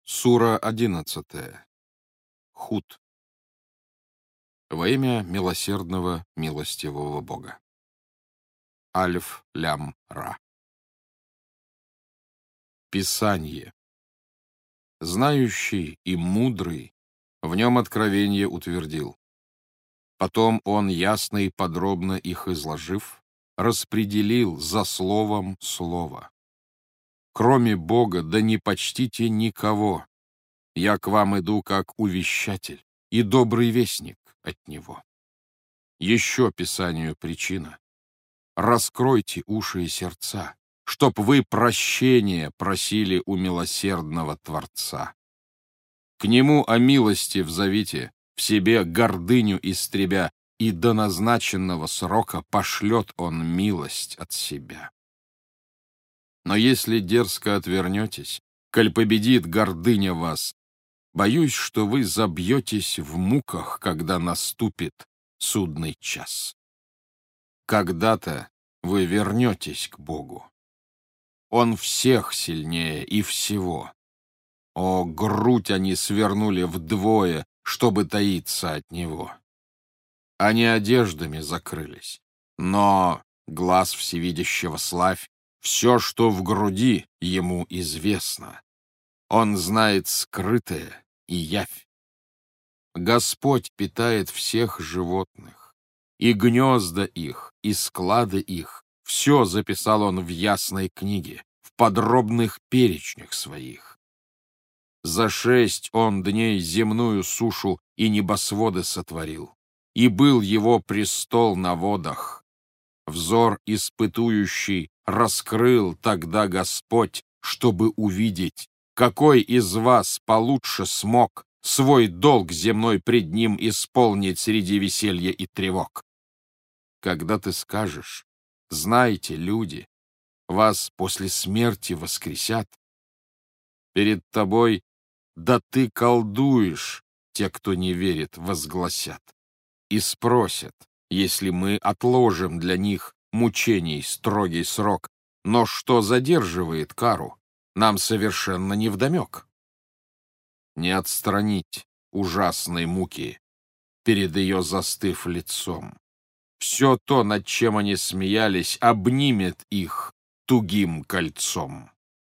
Сура 11. Худ. Во имя милосердного, милостивого Бога. Алиф, лям, ра. Писание. Знающий и мудрый в нем откровение утвердил. Потом он, ясно и подробно их изложив, распределил за словом слово. Кроме Бога, да не почтите никого. Я к вам иду как увещатель и добрый вестник от Него. Еще Писанию причина. Раскройте уши и сердца, чтоб вы прощения просили у милосердного Творца. К Нему о милости взовите, в себе гордыню истребя, и до назначенного срока пошлет Он милость от себя. Но если дерзко отвернетесь, коль победит гордыня вас, боюсь, что вы забьетесь в муках, когда наступит судный час. Когда-то вы вернетесь к Богу. Он всех сильнее и всего. О, грудь они свернули вдвое, чтобы таиться от Него. Они одеждами закрылись, но глаз всевидящего славь, все, что в груди, Ему известно. Он знает скрытое и явь. Господь питает всех животных, и гнезда их, и склады их, все записал Он в ясной книге, в подробных перечнях своих. За 6 Он дней земную сушу и небосводы сотворил, и был Его престол на водах. Взор испытующий раскрыл тогда Господь, чтобы увидеть, какой из вас получше смог свой долг земной пред Ним исполнить среди веселья и тревог. Когда ты скажешь: «Знайте, люди, вас после смерти воскресят», перед тобой: «Да ты колдуешь», те, кто не верит, возгласят, и спросят, если мы отложим для них мучений строгий срок, но что задерживает кару, нам совершенно невдомек. Не отстранить ужасной муки, перед ее застыв лицом. Все то, над чем они смеялись, обнимет их тугим кольцом.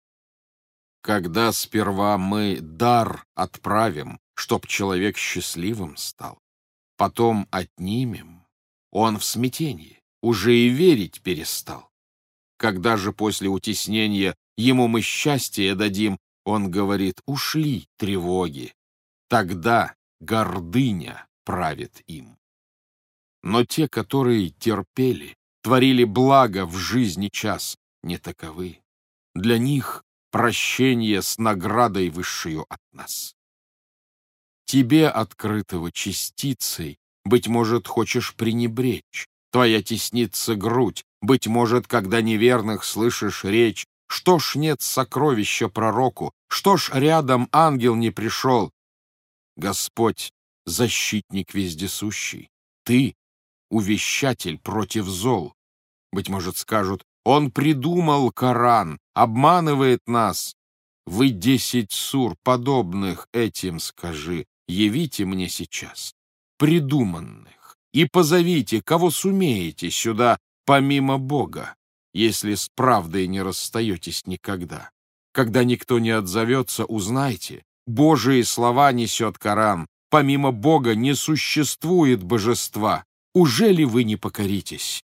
Когда сперва мы дар отправим, чтоб человек счастливым стал, потом отнимем, он в смятении, уже и верить перестал. Когда же после утеснения ему мы счастье дадим, он говорит: ушли тревоги, тогда гордыня правит им. Но те, которые терпели, творили благо в жизни час, не таковы. Для них прощение с наградой высшую от нас. Тебе, открытого частицей, быть может, хочешь пренебречь, твоя теснится грудь, быть может, когда неверных слышишь речь. Что ж нет сокровища пророку, что ж рядом ангел не пришел? Господь — защитник вездесущий, ты — увещатель против зол. Быть может, скажут: он придумал Коран, обманывает нас. Вы 10 сур, подобных этим, скажи, явите мне сейчас, придуманных, и позовите, кого сумеете, сюда, помимо Бога, если с правдой не расстаетесь никогда. Когда никто не отзовется, узнайте, Божии слова несет Коран, помимо Бога не существует божества. Ужели вы не покоритесь?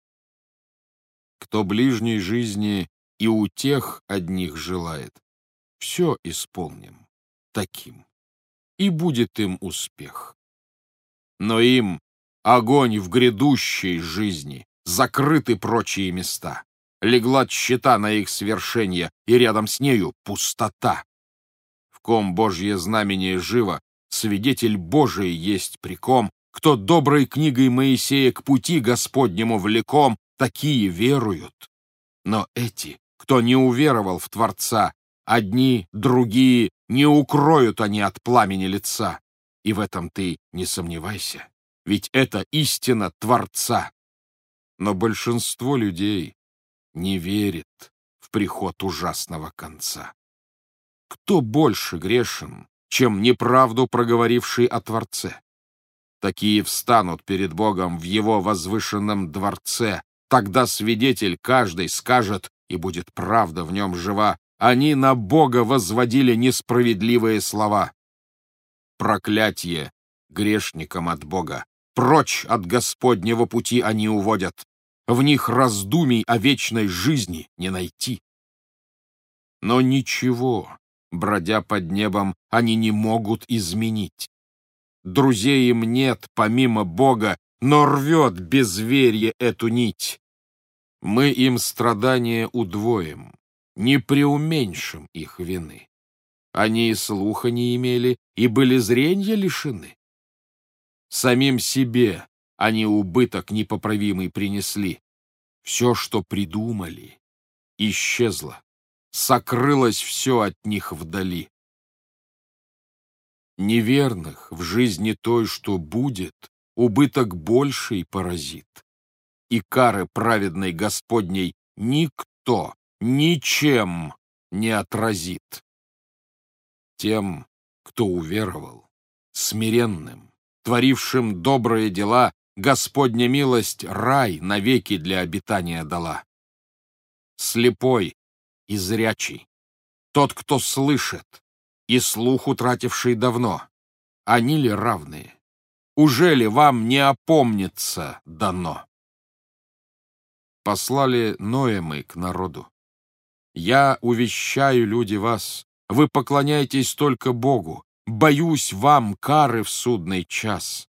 Кто ближней жизни и утех одних желает, все исполним таким, и будет им успех. Но им огонь в грядущей жизни, закрыты прочие места. Легла тщета на их свершение, и рядом с нею пустота. В ком Божье знамение живо, свидетель Божий есть при ком, кто доброй книгой Моисея к пути Господнему влеком, такие веруют. Но эти, кто не уверовал в Творца, одни, другие, не укроют они от пламени лица. И в этом ты не сомневайся, ведь это истина Творца. Но большинство людей не верит в приход ужасного конца. Кто больше грешен, чем неправду проговоривший о Творце? Такие встанут перед Богом в Его возвышенном дворце. Тогда свидетель каждый скажет, и будет правда в нем жива: они на Бога возводили несправедливые слова. Проклятие грешникам от Бога. Прочь от Господнего пути они уводят. В них раздумий о вечной жизни не найти. Но ничего, бродя под небом, они не могут изменить. Друзей им нет, помимо Бога, но рвет безверье эту нить. Мы им страдания удвоим, не преуменьшим их вины. Они и слуха не имели, и были зренья лишены. Самим себе они убыток непоправимый принесли. Все, что придумали, исчезло, сокрылось все от них вдали. Неверных в жизни той, что будет, убыток больший поразит. И кары праведной Господней никто ничем не отразит. Тем, кто уверовал, смиренным, творившим добрые дела, Господня милость рай навеки для обитания дала. Слепой и зрячий, тот, кто слышит, и слух утративший давно, они ли равные? Уже ли вам не опомниться дано? Послали Ноя мы к народу. Я увещаю, люди, вас, вы поклоняйтесь только Богу, боюсь вам кары в судный час.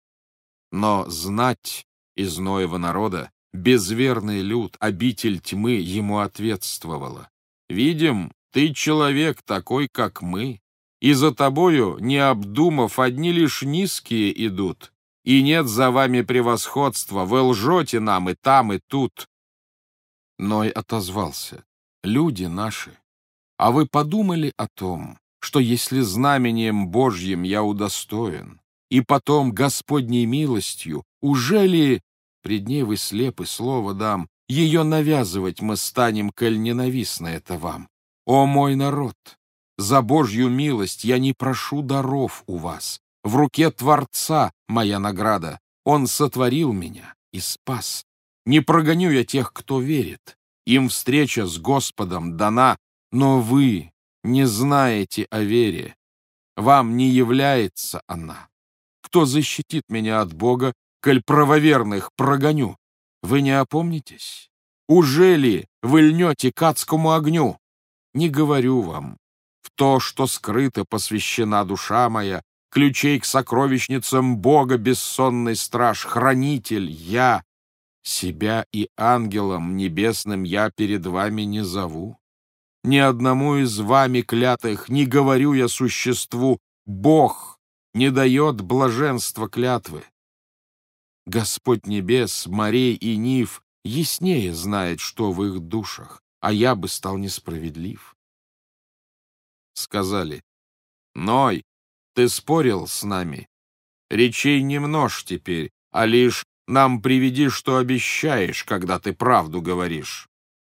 Но знать из Ноева народа безверный люд, обитель тьмы, ему ответствовала. Видим, ты человек такой, как мы, и за тобою, не обдумав, одни лишь низкие идут, и нет за вами превосходства, вы лжете нам и там, и тут. Ной отозвался: люди наши, а вы подумали о том, что если знамением Божьим я удостоен, и потом Господней милостью, уже ли, пред ней вы слепы, слово дам, ее навязывать мы станем, коль ненавистно это вам? О мой народ, за Божью милость я не прошу даров у вас. В руке Творца моя награда. Он сотворил меня и спас. Не прогоню я тех, кто верит. Им встреча с Господом дана, но вы не знаете о вере. Вам не является она. Кто защитит меня от Бога, коль правоверных прогоню? Вы не опомнитесь? Уже ли вы льнете к адскому огню? Не говорю вам, в то, что скрыто посвящена душа моя, ключей к сокровищницам Бога бессонный страж, хранитель я. Себя и ангелом небесным я перед вами не зову. Ни одному из вами клятых не говорю я существу: Бог не дает блаженства клятвы. Господь небес, морей и нив яснее знает, что в их душах, а я бы стал несправедлив. Сказали: Ной, ты спорил с нами. Речей не множь теперь, а лишь нам приведи, что обещаешь, когда ты правду говоришь.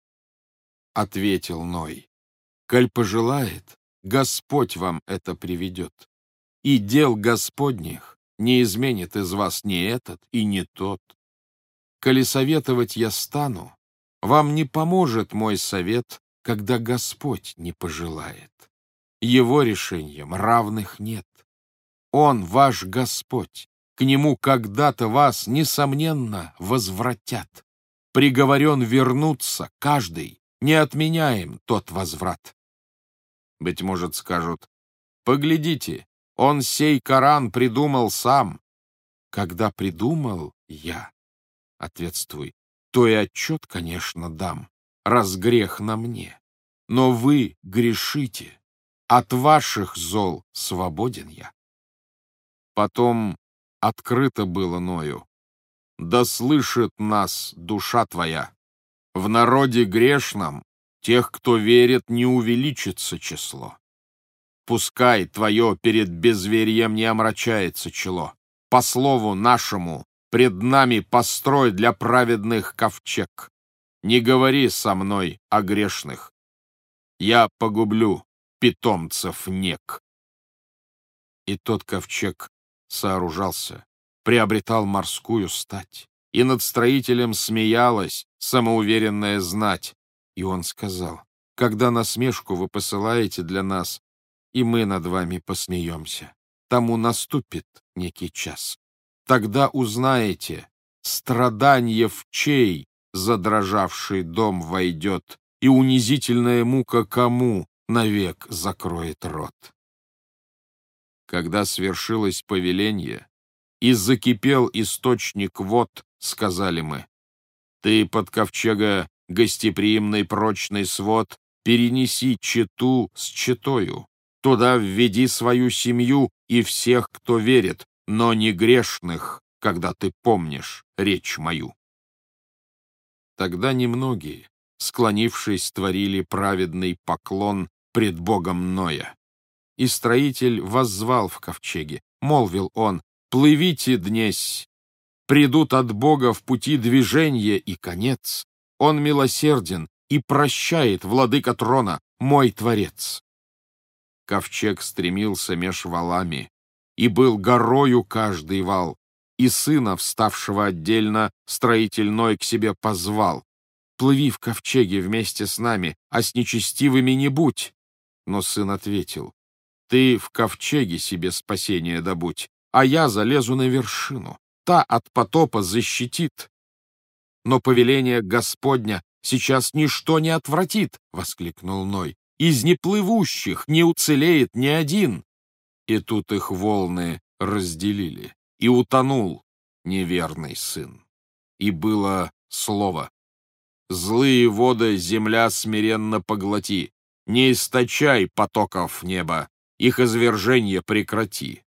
Ответил Ной: коль пожелает, Господь вам это приведет. И дел Господних не изменит из вас ни этот и ни тот. Коли советовать я стану, вам не поможет мой совет, когда Господь не пожелает. Его решениям равных нет. Он ваш Господь, к Нему когда-то вас, несомненно, возвратят. Приговорен вернуться каждый, не отменяем тот возврат. Быть может, скажут: поглядите, он сей Коран придумал сам. Когда придумал я, ответствуй, то и отчет, конечно, дам, раз грех на мне. Но вы грешите, от ваших зол свободен я. Потом открыто было Ною: да слышит нас душа твоя. В народе грешном тех, кто верит, не увеличится число. Пускай твое перед безверием не омрачается чело. По слову нашему, пред нами построй для праведных ковчег. Не говори со мной о грешных. Я погублю, питомцев нек. И тот ковчег сооружался, приобретал морскую стать, и над строителем смеялась самоуверенная знать. И он сказал: когда насмешку вы посылаете для нас, и мы над вами посмеемся, тому наступит некий час. Тогда узнаете, страданье в чей задрожавший дом войдет, и унизительная мука кому навек закроет рот. Когда свершилось повеление, и закипел источник вод, сказали мы: ты под ковчега гостеприимный прочный свод перенеси чету с четою, туда введи свою семью и всех, кто верит, но не грешных, когда ты помнишь речь мою. Тогда немногие, склонившись, творили праведный поклон пред Богом Ноя. И строитель воззвал в ковчеге, молвил он: плывите днесь, придут от Бога в пути движения и конец. Он милосерден и прощает, владыка трона, мой Творец. Ковчег стремился меж валами, и был горою каждый вал, и сына, вставшего отдельно, строитель Ной к себе позвал: плыви в ковчеге вместе с нами, а с нечестивыми не будь. Но сын ответил: ты в ковчеге себе спасение добудь, а я залезу на вершину, та от потопа защитит. Но повеление Господня сейчас ничто не отвратит, — воскликнул Ной. Из неплывущих не уцелеет ни один. И тут их волны разделили, и утонул неверный сын. И было слово: злые воды земля смиренно поглоти, не источай потоков неба, их извержение прекрати.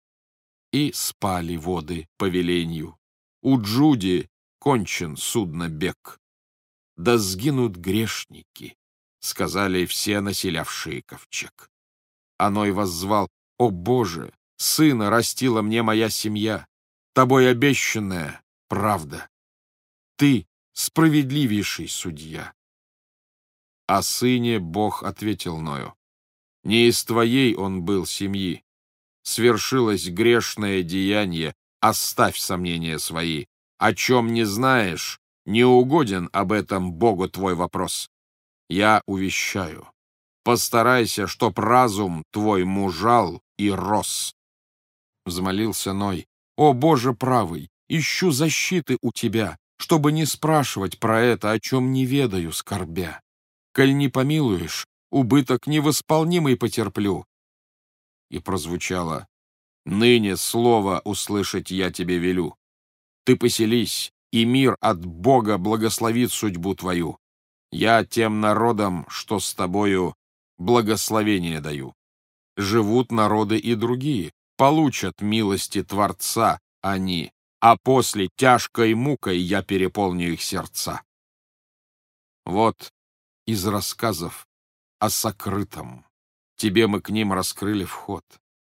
И спали воды по веленью. У Джуди кончен судно-бег. Да сгинут грешники, сказали все населявшие ковчег. Аной воззвал: о Боже, сына растила мне моя семья, тобой обещанная правда. Ты справедливейший судья. О сыне Бог ответил Ною: не из твоей он был семьи. Свершилось грешное деяние, оставь сомнения свои. О чем не знаешь, не угоден об этом Богу твой вопрос. Я увещаю: постарайся, чтоб разум твой мужал и рос. Взмолился Ной: о Боже правый, ищу защиты у тебя, чтобы не спрашивать про это, о чем не ведаю, скорбя. Коль не помилуешь, убыток невосполнимый потерплю. И прозвучало: ныне слово услышать я тебе велю. Ты поселись, и мир от Бога благословит судьбу твою. Я тем народам, что с тобою, благословение даю. Живут народы и другие, получат милости Творца они, а после тяжкой мукой я переполню их сердца. Вот из рассказов о сокрытом тебе мы к ним раскрыли вход.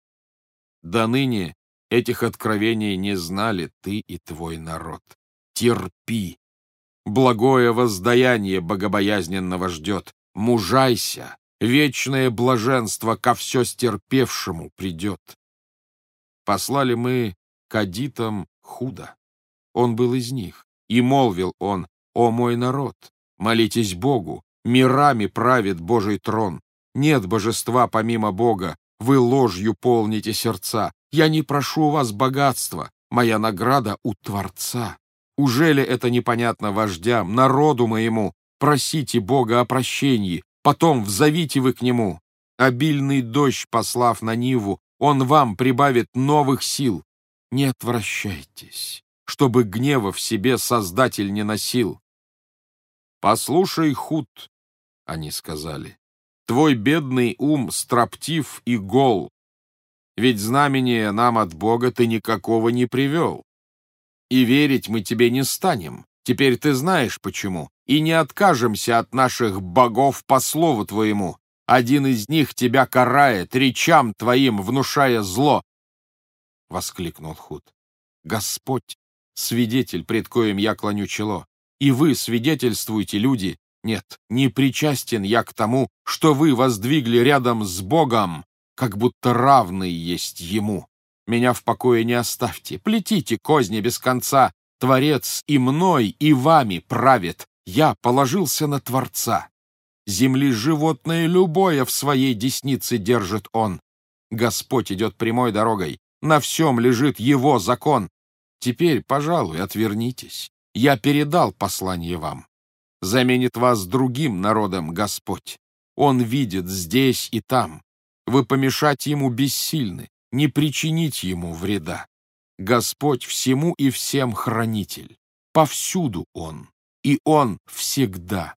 До ныне этих откровений не знали ты и твой народ. Терпи. Благое воздаяние богобоязненного ждет. Мужайся. Вечное блаженство ко все стерпевшему придет. Послали мы к адитам Худа. Он был из них. И молвил он: о мой народ, молитесь Богу, мирами правит Божий трон. Нет божества помимо Бога, вы ложью полните сердца. Я не прошу у вас богатства, моя награда у Творца. Ужели это непонятно вождям, народу моему? Просите Бога о прощении, потом взовите вы к Нему. Обильный дождь послав на ниву, Он вам прибавит новых сил. Не отвращайтесь, чтобы гнева в себе Создатель не носил. «Послушай, Худ», — они сказали, — «твой бедный ум строптив и гол, ведь знамения нам от Бога ты никакого не привел. И верить мы тебе не станем, теперь ты знаешь почему, и не откажемся от наших богов по слову твоему. Один из них тебя карает, речам твоим внушая зло». Воскликнул Худ: «Господь, свидетель, пред коим я клоню чело, и вы свидетельствуйте, люди, Нет, не причастен я к тому, что вы воздвигли рядом с Богом, как будто равный есть Ему. Меня в покое не оставьте, плетите козни без конца. Творец и мной, и вами правит. Я положился на Творца. Земли животное любое в своей деснице держит Он. Господь идет прямой дорогой, на всем лежит Его закон. Теперь, пожалуй, отвернитесь. Я передал послание вам. Заменит вас другим народом Господь. Он видит здесь и там. Вы помешать Ему бессильны, не причинить Ему вреда. Господь всему и всем хранитель. Повсюду Он, и Он всегда.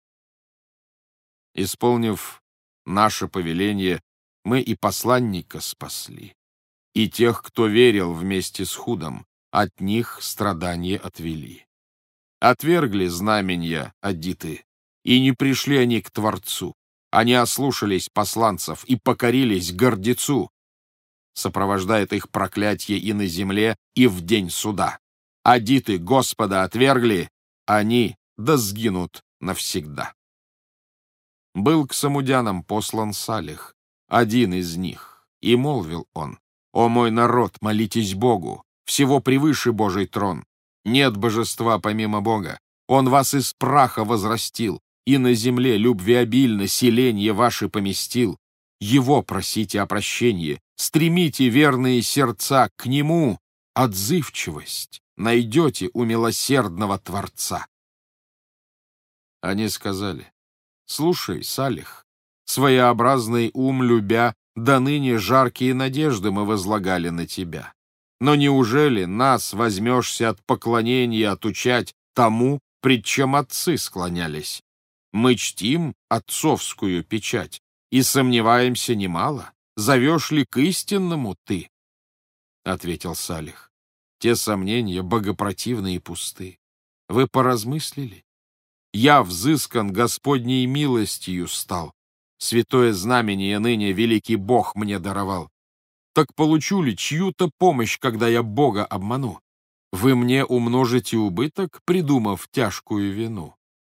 Исполнив наше повеление, мы и посланника спасли, и тех, кто верил вместе с Худом, от них страдания отвели. Отвергли знаменья аддиты, и не пришли они к Творцу. Они ослушались посланцев и покорились гордецу. Сопровождает их проклятие и на земле, и в день суда. Аддиты Господа отвергли, они да сгинут навсегда. Был к самудянам послан Салих, один из них, и молвил он: «О мой народ, молитесь Богу, всего превыше Божий трон. Нет божества помимо Бога. Он вас из праха возрастил, и на земле любвеобильно селенье ваше поместил. Его просите о прощении, стремите верные сердца к Нему, отзывчивость найдете у милосердного Творца». Они сказали: «Слушай, Салих, своеобразный ум любя, до ныне жаркие надежды мы возлагали на тебя. Но неужели нас возьмешься от поклонения отучать тому, пред чем отцы склонялись? Мы чтим отцовскую печать и сомневаемся немало, зовешь ли к истинному ты?» Ответил Салих: «Те сомнения богопротивны и пусты. Вы поразмыслили? Я взыскан Господней милостью стал. Святое знамение ныне великий Бог мне даровал. Так получу ли чью-то помощь, когда я Бога обману? Вы мне умножите убыток, придумав тяжкую вину.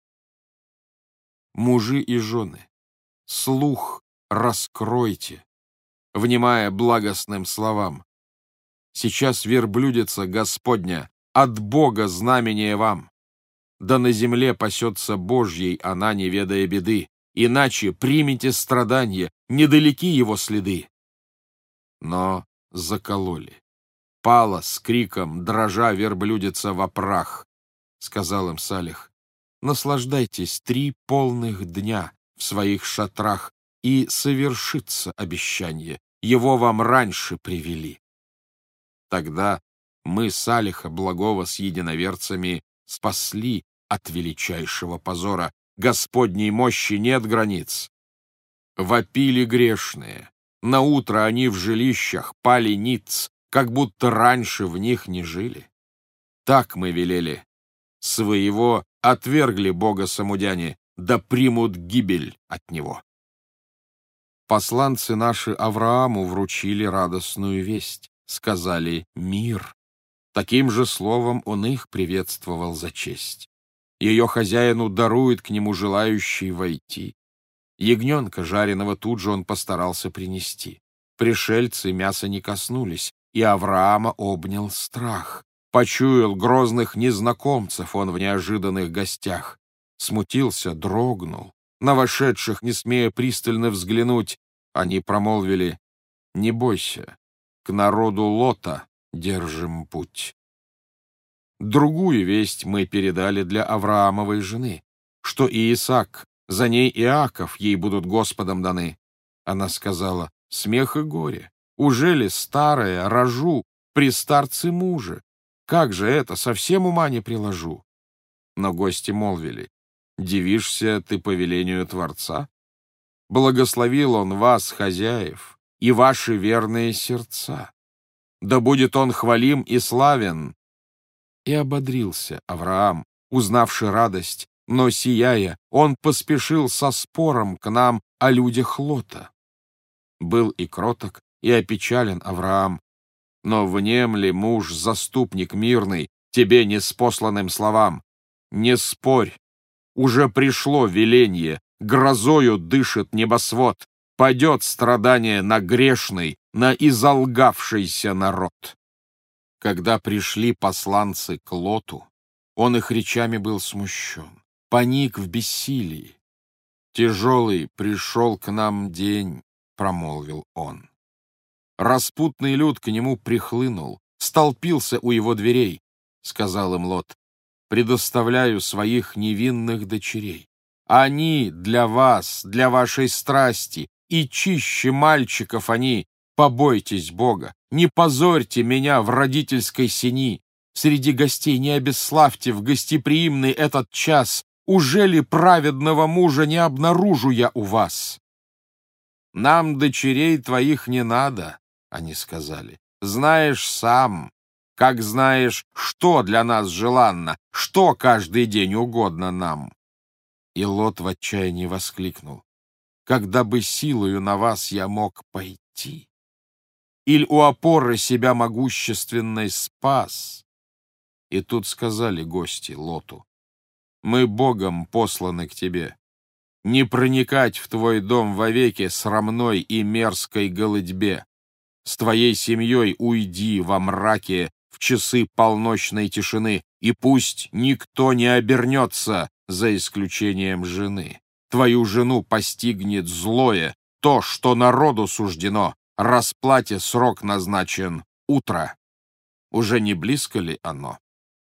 Мужи и жены, слух раскройте, внимая благостным словам. Сейчас верблюдица Господня, от Бога знамение вам. Да на земле пасется Божьей она, не ведая беды, иначе примите страдания, недалеки его следы. Но закололи. Пала с криком, дрожа верблюдица во прах. Сказал им Салих: наслаждайтесь 3 полных дня в своих шатрах, и совершится обещание, его вам раньше привели. Тогда мы Салиха благого с единоверцами спасли от величайшего позора. Господней мощи нет границ. Вопили грешные. Наутро они в жилищах пали ниц, как будто раньше в них не жили. Так мы велели. Своего отвергли Бога самудяне, да примут гибель от него. Посланцы наши Аврааму вручили радостную весть, сказали «мир». Таким же словом он их приветствовал за честь. Ее хозяину дарует к нему желающий войти. Ягненка жареного тут же он постарался принести. Пришельцы мяса не коснулись, и Авраама обнял страх. Почуял грозных незнакомцев он в неожиданных гостях. Смутился, дрогнул. На вошедших, не смея пристально взглянуть, они промолвили: «Не бойся, к народу Лота держим путь». Другую весть мы передали для Авраамовой жены, что и Исаак, за ней Иаков ей будут Господом даны. Она сказала: смех и горе, ужели старая рожу при старце мужа? Как же это, совсем ума не приложу. Но гости молвили: дивишься ты повелению Творца? Благословил он вас, хозяев, и ваши верные сердца. Да будет он хвалим и славен. И ободрился Авраам, узнавший радость, но, сияя, он поспешил со спором к нам о людях Лота. Был и кроток, и опечален Авраам, но внемли, муж, заступник мирный, тебе неспосланным словам. Не спорь, Уже пришло веленье, грозою дышит небосвод, падет страдание на грешный, на изолгавшийся народ. Когда пришли посланцы к Лоту, он их речами был смущен, паник в бессилии. «Тяжелый пришел к нам день», — промолвил он. Распутный люд к нему прихлынул, столпился у его дверей. Сказал им Лот: «Предоставляю своих невинных дочерей. Они для вас, для вашей страсти, и чище мальчиков они. Побойтесь Бога, не позорьте меня в родительской сени. Среди гостей не обесславьте в гостеприимный этот час. Уже ли праведного мужа не обнаружу я у вас?» «Нам дочерей твоих не надо», — они сказали. «Знаешь сам, как знаешь, что для нас желанно, что каждый день угодно нам». И Лот в отчаянии воскликнул: «Когда бы силою на вас я мог пойти, или у опоры себя могущественной спас». И тут сказали гости Лоту: «Мы Богом посланы к тебе. Не проникать в твой дом вовеки срамной и мерзкой голыдьбе. С твоей семьей уйди во мраке в часы полночной тишины, и пусть никто не обернется, за исключением жены. Твою жену постигнет злое, то, что народу суждено, расплате срок назначен утро. Уже не близко ли оно?»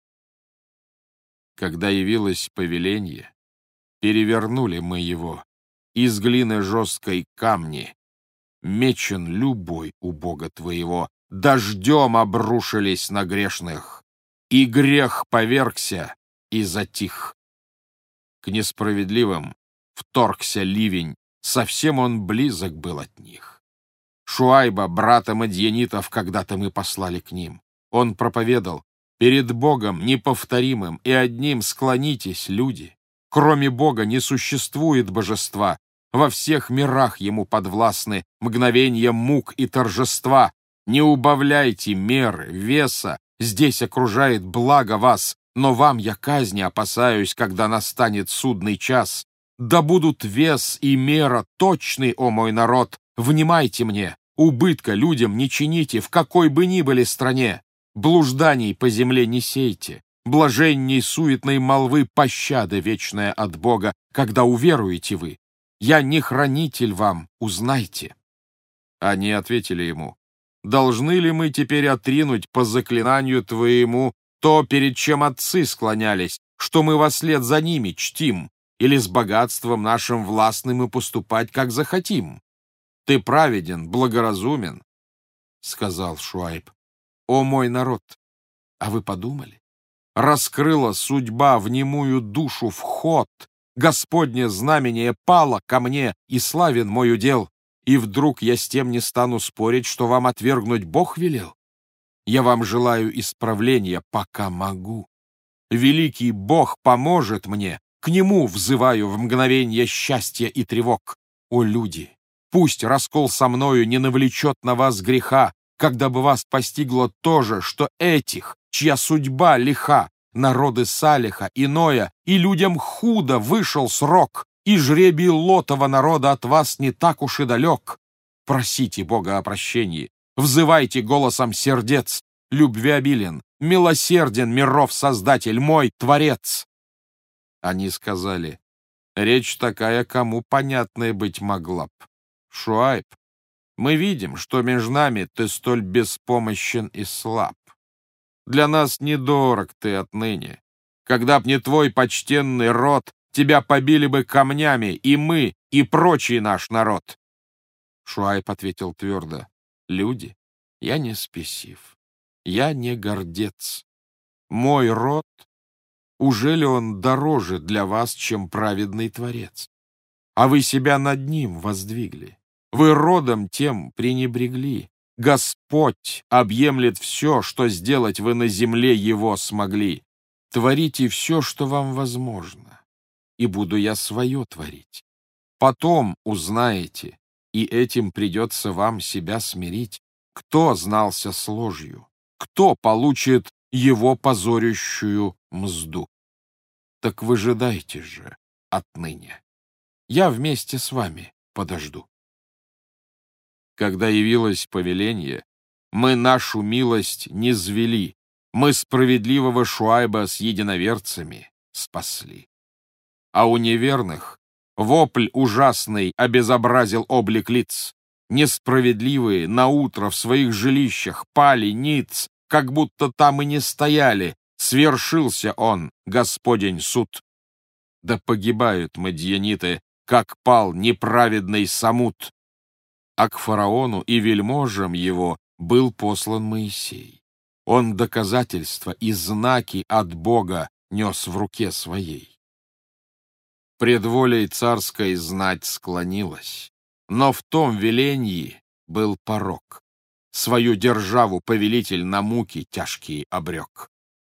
Когда явилось повеленье, перевернули мы его, из глины жесткой камни. Мечен любой у Бога твоего, дождем обрушились на грешных, и грех повергся и затих. К несправедливым вторгся ливень, совсем он близок был от них. Шуайба, брата Мадьянитов, когда-то мы послали к ним. Он проповедал: «Перед Богом неповторимым и одним склонитесь, люди. Кроме Бога не существует божества. Во всех мирах ему подвластны мгновенья мук и торжества. Не убавляйте меры, веса, здесь окружает благо вас, но вам я казни опасаюсь, когда настанет судный час. Да будут вес и мера точны, о мой народ, внимайте мне, убытка людям не чините, в какой бы ни были стране. Блужданий по земле не сейте, блаженней суетной молвы пощада вечная от Бога, когда уверуете вы. Я не хранитель вам, узнайте». Они ответили ему: «Должны ли мы теперь отринуть по заклинанию твоему то, перед чем отцы склонялись, что мы вослед за ними чтим, или с богатством нашим властным и поступать, как захотим? Ты праведен, благоразумен», — сказал Шуайб. «О мой народ, а вы подумали? Раскрыла судьба в немую душу вход, Господне знамение пало ко мне, и славен мой удел, и вдруг я с тем не стану спорить, что вам отвергнуть Бог велел? Я вам желаю исправления, пока могу. Великий Бог поможет мне, к Нему взываю в мгновенье счастья и тревог. О, люди, пусть раскол со мною не навлечет на вас греха, когда бы вас постигло то же, что этих, чья судьба лиха, народы Салиха и Ноя, и людям худо вышел срок, и жребий Лотова народа от вас не так уж и далек. Просите Бога о прощении, взывайте голосом сердец, любви обилен, милосерден миров Создатель, мой Творец». Они сказали: «Речь такая, кому понятная быть могла б. Шуайб, мы видим, что между нами ты столь беспомощен и слаб. Для нас недорог ты отныне. Когда б не твой почтенный род, тебя побили бы камнями и мы, и прочий наш народ». Шуайб ответил твердо: «Люди, я не спесив, я не гордец. Мой род, ужели он дороже для вас, чем праведный Творец? А вы себя над ним воздвигли, вы родом тем пренебрегли. Господь объемлет все, что сделать вы на земле его смогли. Творите все, что вам возможно, и буду я свое творить. Потом узнаете, и этим придется вам себя смирить, кто знался с ложью, кто получит его позорящую мзду. Так выжидайте же, отныне. Я вместе с вами подожду. Когда явилось повеление, мы нашу милость не звели, мы справедливого Шуайба с единоверцами спасли. А у неверных вопль ужасный обезобразил облик лиц. Несправедливые наутро в своих жилищах пали ниц, как будто там и не стояли. Свершился он, Господень суд. Да погибают мадьяниты, как пал неправедный Самут. А к фараону и вельможам его был послан Моисей. Он доказательства и знаки от Бога нес в руке своей. Пред волей царской знать склонилась, но в том веленье был порок. Свою державу повелитель на муки тяжкие обрек.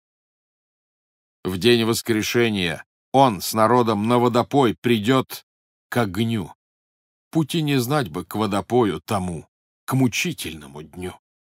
В день воскрешения он с народом на водопой придет к огню. Пути не знать бы к водопою тому, к мучительному дню.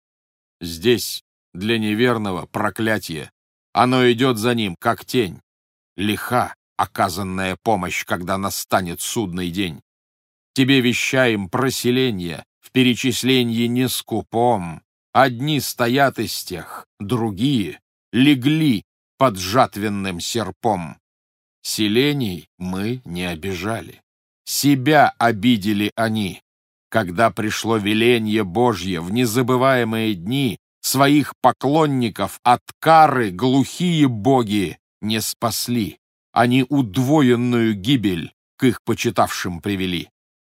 Здесь для неверного проклятие, оно идет за ним, как тень. Лиха оказанная помощь, когда настанет судный день. Тебе вещаем проселение, в перечислении не скупом. Одни стоят из тех, другие легли под жатвенным серпом. Селений мы не обижали. Себя обидели они, когда пришло веленье Божье в незабываемые дни, своих поклонников от кары глухие боги не спасли. Они удвоенную гибель к их почитавшим привели.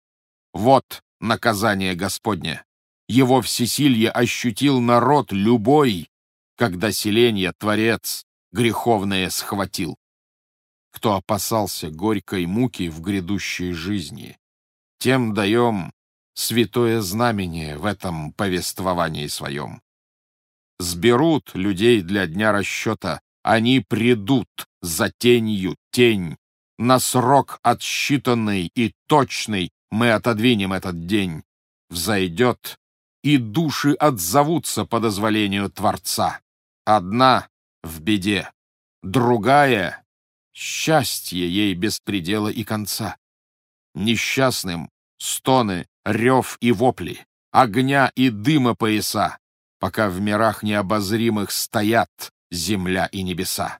Вот наказание Господне. Его всесилье ощутил народ любой, когда селенье Творец греховное схватил. Кто опасался горькой муки в грядущей жизни, тем даем святое знамение в этом повествовании своем. Сберут людей для дня расчета, они придут за тенью тень. На срок отсчитанный и точный мы отодвинем этот день. Взойдет, и души отзовутся по дозволению Творца. Одна в беде, другая — счастье ей без предела и конца. Несчастным стоны, рев и вопли, огня и дыма пояса, пока в мирах необозримых стоят земля и небеса.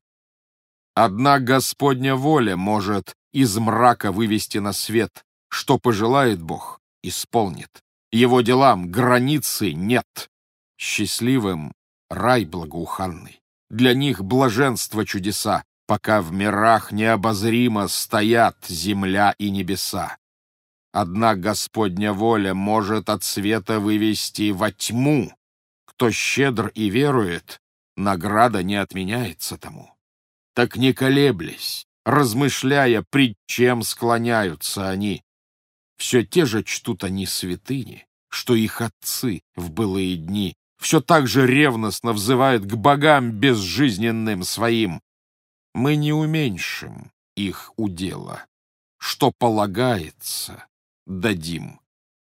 Одна Господня воля может из мрака вывести на свет, что пожелает Бог, исполнит. Его делам границы нет. Счастливым рай благоуханный, для них блаженство чудеса, пока в мирах необозримо стоят земля и небеса. Одна Господня воля может от света вывести во тьму. Кто щедр и верует, награда не отменяется тому. Так не колеблясь, размышляя, пред чем склоняются они. Все те же чтут они святыни, что их отцы в былые дни, все так же ревностно взывают к богам безжизненным своим. Мы не уменьшим их удела, что полагается, дадим.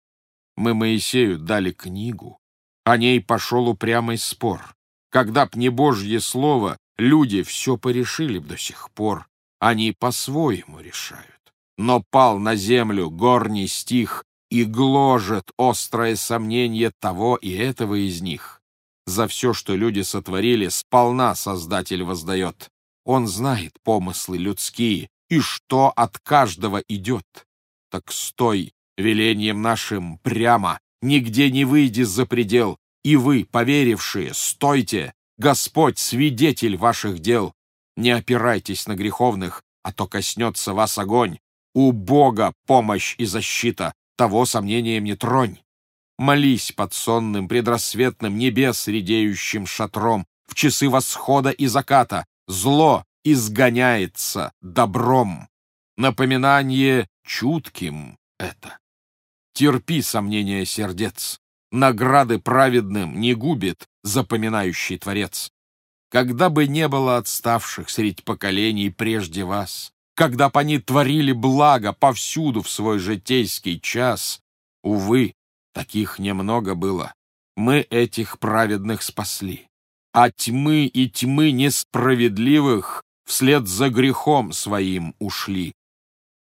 Мы Моисею дали книгу, о ней пошел упрямый спор. Когда б не Божье слово, люди все порешили б до сих пор. Они по-своему решают. Но пал на землю горний стих и гложет острое сомнение того и этого из них. За все, что люди сотворили, сполна Создатель воздает. Он знает помыслы людские и что от каждого идет. Так стой велением нашим прямо, нигде не выйди за предел, и вы, поверившие, стойте, Господь свидетель ваших дел. Не опирайтесь на греховных, а то коснется вас огонь. У Бога помощь и защита, того сомнением не тронь. Молись под сонным предрассветным небес редеющим шатром, в часы восхода и заката зло изгоняется добром. Напоминание чутким это. Терпи сомнения сердец, награды праведным не губит запоминающий Творец. Когда бы не было отставших средь поколений прежде вас, когда б они творили благо повсюду в свой житейский час, увы, таких немного было. Мы этих праведных спасли, а тьмы и тьмы несправедливых вслед за грехом своим ушли.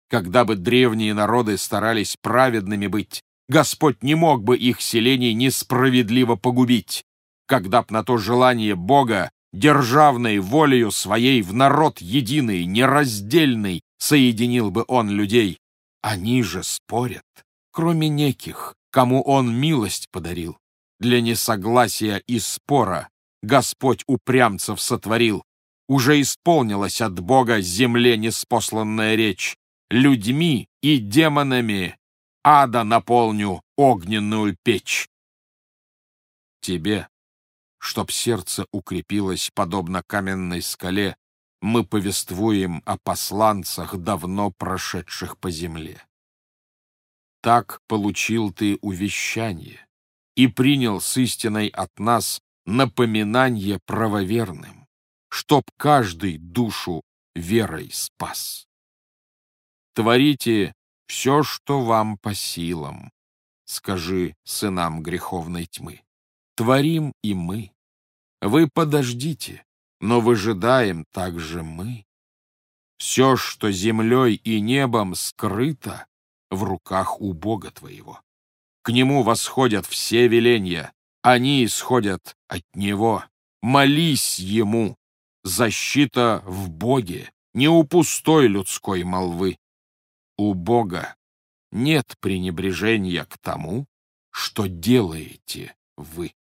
Когда бы древние народы старались праведными быть, Господь не мог бы их селений несправедливо погубить. Когда б на то желание Бога державной волею своей в народ единый, нераздельный соединил бы он людей. Они же спорят, кроме неких, кому он милость подарил. Для несогласия и спора Господь упрямцев сотворил. Уже исполнилась от Бога земле неспосланная речь. Людьми и демонами ада наполню огненную печь. Тебе, чтоб сердце укрепилось, подобно каменной скале, мы повествуем о посланцах, давно прошедших по земле. Так получил ты увещание и принял с истиной от нас напоминание правоверным, чтоб каждый душу верой спас. Творите все, что вам по силам, скажи сынам греховной тьмы. Творим и мы. Вы подождите, но выжидаем также мы. Все, что землей и небом скрыто, в руках у Бога твоего. К Нему восходят все веления, они исходят от Него. Молись Ему, защита в Боге, не у пустой людской молвы. У Бога нет пренебрежения к тому, что делаете вы.